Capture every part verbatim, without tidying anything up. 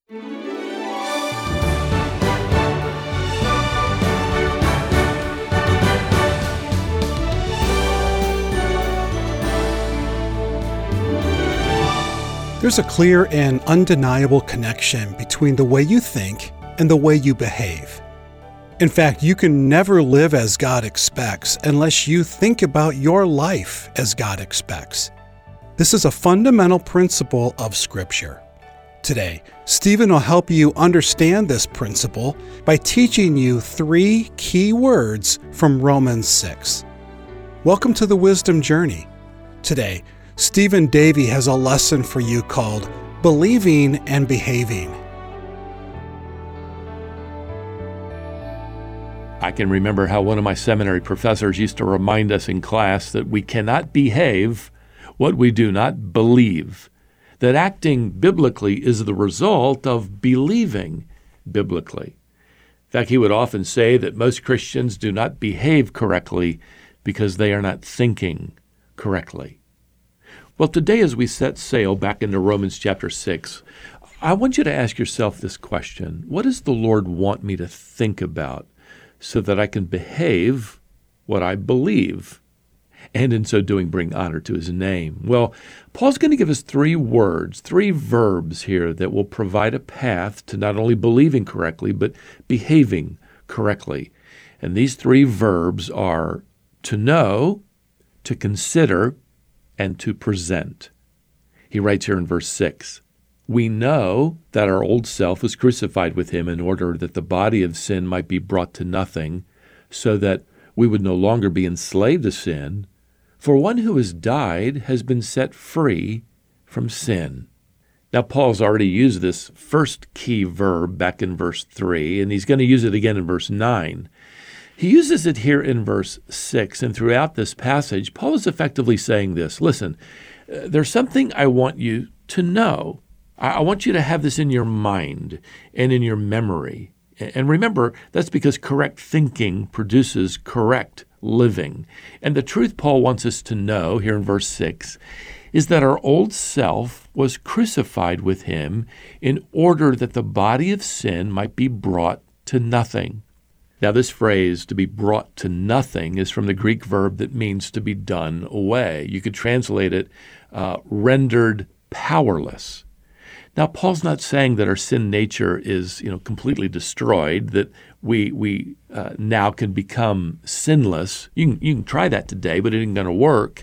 There's a clear and undeniable connection between the way you think and the way you behave. In fact, you can never live as God expects unless you think about your life as God expects. This is a fundamental principle of Scripture. Today, Stephen will help you understand this principle by teaching you three key words from Romans six. Welcome to the Wisdom Journey. Today, Stephen Davey has a lesson for you called Believing and Behaving. I can remember how one of my seminary professors used to remind us in class that we cannot behave what we do not believe, that acting biblically is the result of believing biblically. In fact, he would often say that most Christians do not behave correctly because they are not thinking correctly. Well, today as we set sail back into Romans chapter six, I want you to ask yourself this question. What does the Lord want me to think about so that I can behave what I believe, and in so doing bring honor to his name? Well, Paul's going to give us three words, three verbs here that will provide a path to not only believing correctly, but behaving correctly. And these three verbs are to know, to consider, and to present. He writes here in verse six, "We know that our old self was crucified with him in order that the body of sin might be brought to nothing, so that we would no longer be enslaved to sin. For one who has died has been set free from sin." Now, Paul's already used this first key verb back in verse three, and he's going to use it again in verse nine. He uses it here in verse six, and throughout this passage, Paul is effectively saying this. Listen, uh, there's something I want you to know. I, I want you to have this in your mind and in your memory. And remember, that's because correct thinking produces correct living. And the truth Paul wants us to know here in verse six is that our old self was crucified with him in order that the body of sin might be brought to nothing. Now, this phrase, to be brought to nothing, is from the Greek verb that means to be done away. You could translate it uh, rendered powerless. Now, Paul's not saying that our sin nature is, you know, completely destroyed, that we we uh, now can become sinless. You can, you can try that today, but it isn't going to work.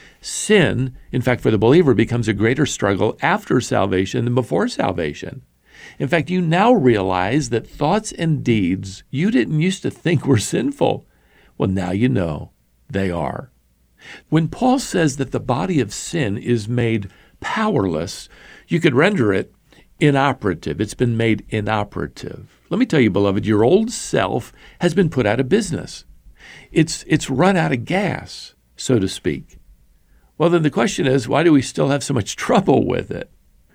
Sin, in fact, for the believer, becomes a greater struggle after salvation than before salvation. In fact, you now realize that thoughts and deeds you didn't used to think were sinful. Well, now you know they are. When Paul says that the body of sin is made powerless, you could render it inoperative. It's been made inoperative. Let me tell you, beloved, your old self has been put out of business. It's, it's run out of gas, so to speak. Well, then the question is, why do we still have so much trouble with it?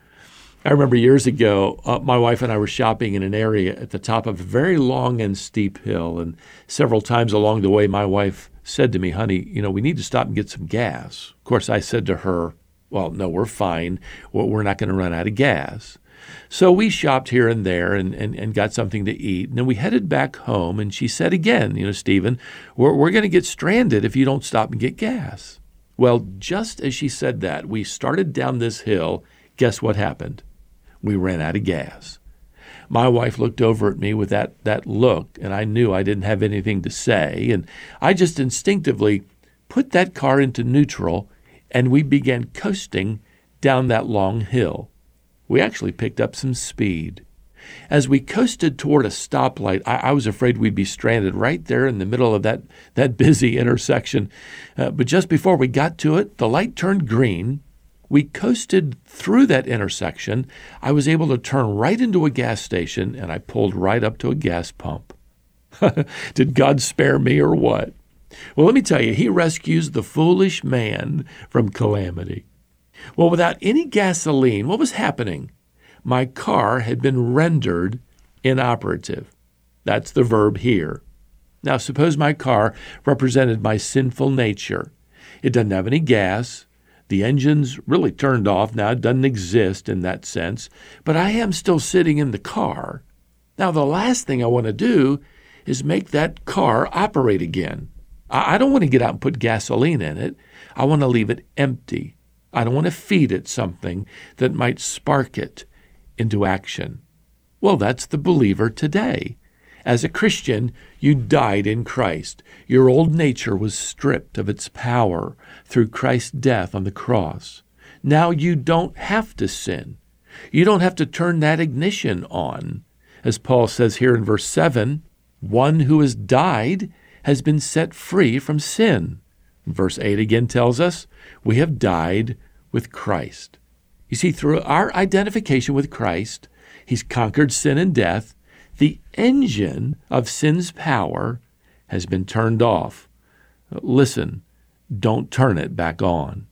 I remember years ago, uh, my wife and I were shopping in an area at the top of a very long and steep hill, and several times along the way, my wife said to me, "Honey, you know, we need to stop and get some gas." Of course, I said to her, "Well, no, we're fine. Well, we're not going to run out of gas." So we shopped here and there and, and, and got something to eat, and then we headed back home, and she said again, you know, "Stephen, we're, we're going to get stranded if you don't stop and get gas." Well, just as she said that, we started down this hill. Guess what happened? We ran out of gas. My wife looked over at me with that, that look, and I knew I didn't have anything to say, and I just instinctively put that car into neutral, and we began coasting down that long hill. We actually picked up some speed. As we coasted toward a stoplight, I, I was afraid we'd be stranded right there in the middle of that, that busy intersection. Uh, but just before we got to it, the light turned green. We coasted through that intersection. I was able to turn right into a gas station, and I pulled right up to a gas pump. Did God spare me or what? Well, let me tell you, he rescues the foolish man from calamity. Well, without any gasoline, what was happening? My car had been rendered inoperative. That's the verb here. Now, suppose my car represented my sinful nature. It doesn't have any gas. The engine's really turned off now. It doesn't exist in that sense. But I am still sitting in the car. Now, the last thing I want to do is make that car operate again. I don't want to get out and put gasoline in it. I want to leave it empty. I don't want to feed it something that might spark it into action. Well, that's the believer today. As a Christian, you died in Christ. Your old nature was stripped of its power through Christ's death on the cross. Now you don't have to sin. You don't have to turn that ignition on. As Paul says here in verse seven, one who has died has been set free from sin. Verse eight again tells us, we have died with Christ. You see, through our identification with Christ, He's conquered sin and death. The engine of sin's power has been turned off. Listen, don't turn it back on.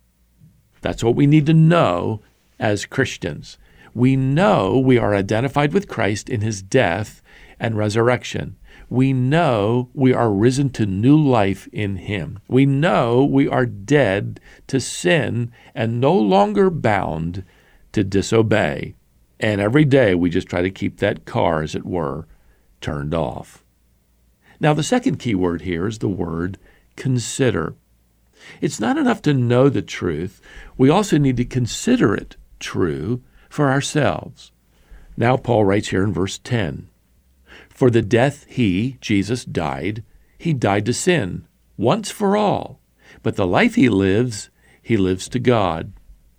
That's what we need to know as Christians. We know we are identified with Christ in His death and resurrection. We know we are risen to new life in Him. We know we are dead to sin and no longer bound to disobey. And every day we just try to keep that car, as it were, turned off. Now, the second key word here is the word consider. It's not enough to know the truth. We also need to consider it true for ourselves. Now, Paul writes here in verse ten, for the death He, Jesus, died, He died to sin, once for all. But the life He lives, He lives to God.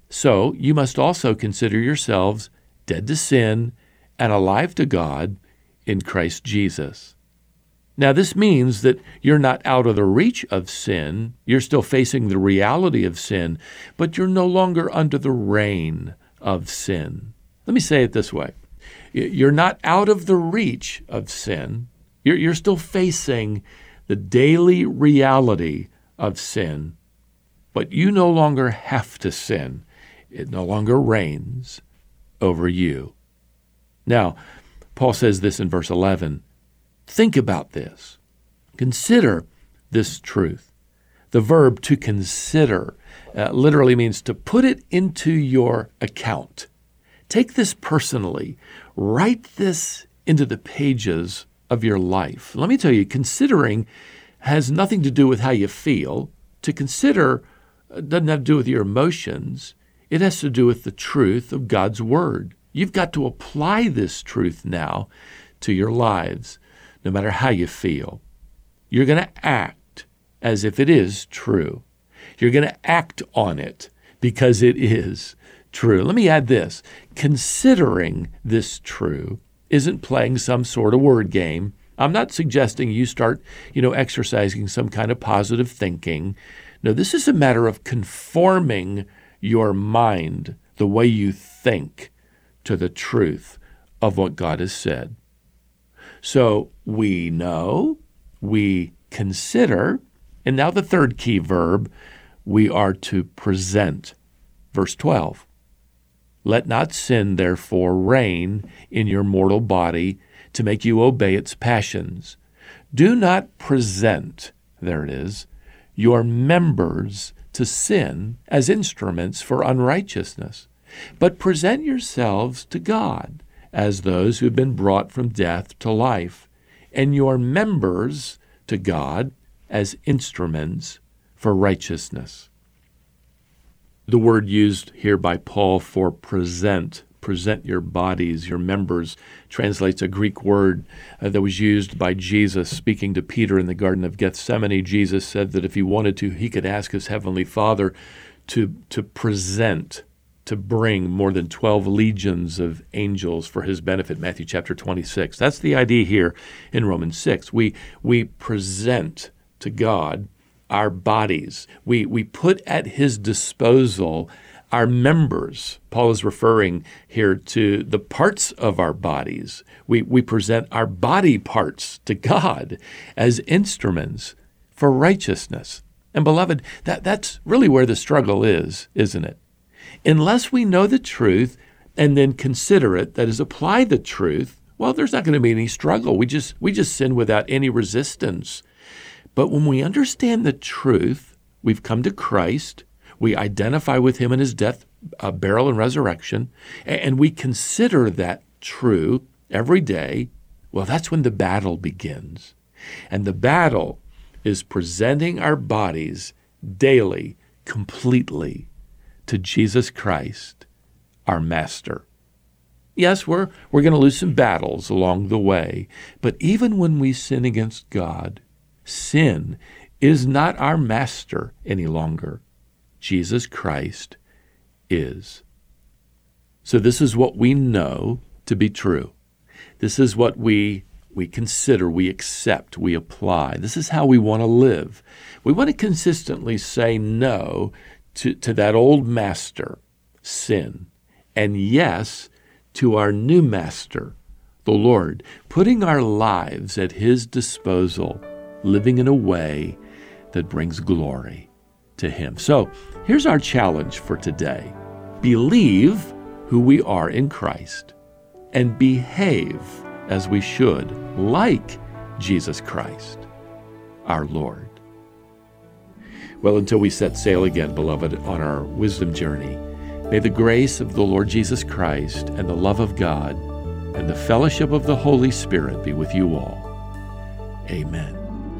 So you must also consider yourselves dead to sin and alive to God in Christ Jesus. Now, this means that you're not out of the reach of sin. You're still facing the reality of sin, but you're no longer under the reign of sin. Let me say it this way. You're not out of the reach of sin. You're, you're still facing the daily reality of sin, but you no longer have to sin. It no longer reigns over you. Now, Paul says this in verse eleven. Think about this. Consider this truth. The verb to consider uh, literally means to put it into your account. Take this personally. Write this into the pages of your life. Let me tell you, considering has nothing to do with how you feel. To consider doesn't have to do with your emotions. It has to do with the truth of God's Word. You've got to apply this truth now to your lives, no matter how you feel. You're going to act as if it is true. You're going to act on it because it is true. Let me add this. Considering this true isn't playing some sort of word game. I'm not suggesting you start, you know, exercising some kind of positive thinking. No, this is a matter of conforming your mind, the way you think, to the truth of what God has said. So we know, we consider, and now the third key verb, we are to present. Verse twelve, let not sin therefore reign in your mortal body to make you obey its passions. Do not present, there it is, your members to sin as instruments for unrighteousness, but present yourselves to God as those who have been brought from death to life, and your members to God as instruments for righteousness. The word used here by Paul for present, present your bodies, your members, translates a Greek word uh, that was used by Jesus speaking to Peter in the Garden of Gethsemane. Jesus said that if he wanted to, he could ask his heavenly Father to, to present, to bring more than twelve legions of angels for his benefit, Matthew chapter twenty-six. That's the idea here in Romans six. We, we present to God our bodies. We, we put at his disposal our members. Paul is referring here to the parts of our bodies. We, we present our body parts to God as instruments for righteousness. And beloved, that, that's really where the struggle is, isn't it? Unless we know the truth and then consider it, that is, apply the truth, well, there's not going to be any struggle. We just, we just sin without any resistance. But when we understand the truth, we've come to Christ, we identify with him in his death, uh, burial, and resurrection, and we consider that true every day, well, that's when the battle begins. And the battle is presenting our bodies daily, completely, to Jesus Christ, our Master. Yes, we're, we're going to lose some battles along the way, but even when we sin against God, sin is not our master any longer. Jesus Christ is. So this is what we know to be true. This is what we we consider, we accept, we apply. This is how we want to live. We want to consistently say no to, to that old master, sin, and yes to our new master, the Lord, putting our lives at his disposal, living in a way that brings glory to him. So here's our challenge for today. Believe who we are in Christ and behave as we should, like Jesus Christ, our Lord. Well, until we set sail again, beloved, on our wisdom journey, may the grace of the Lord Jesus Christ and the love of God and the fellowship of the Holy Spirit be with you all. Amen.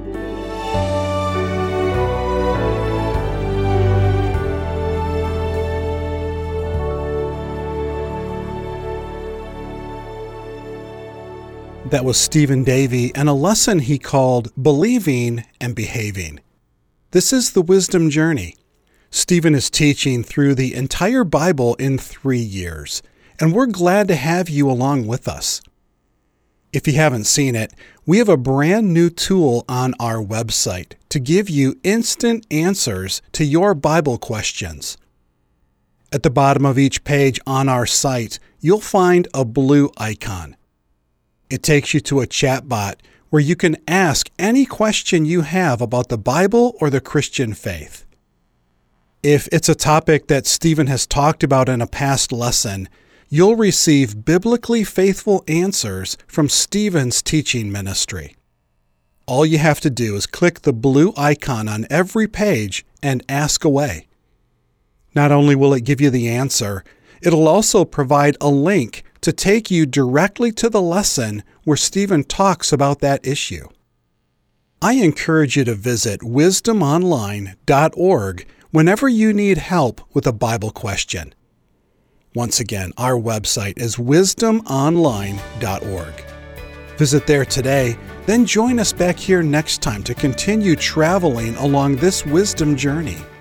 That was Stephen Davey and a lesson he called Believing and Behaving. This is the Wisdom Journey. Stephen is teaching through the entire Bible in three years, and we're glad to have you along with us. If you haven't seen it, we have a brand new tool on our website to give you instant answers to your Bible questions. At the bottom of each page on our site, you'll find a blue icon. It takes you to a chat bot where you can ask any question you have about the Bible or the Christian faith. If it's a topic that Stephen has talked about in a past lesson, you'll receive biblically faithful answers from Stephen's teaching ministry. All you have to do is click the blue icon on every page and ask away. Not only will it give you the answer, it'll also provide a link to take you directly to the lesson where Stephen talks about that issue. I encourage you to visit wisdom online dot org whenever you need help with a Bible question. Once again, our website is wisdom online dot org. Visit there today, then join us back here next time to continue traveling along this wisdom journey.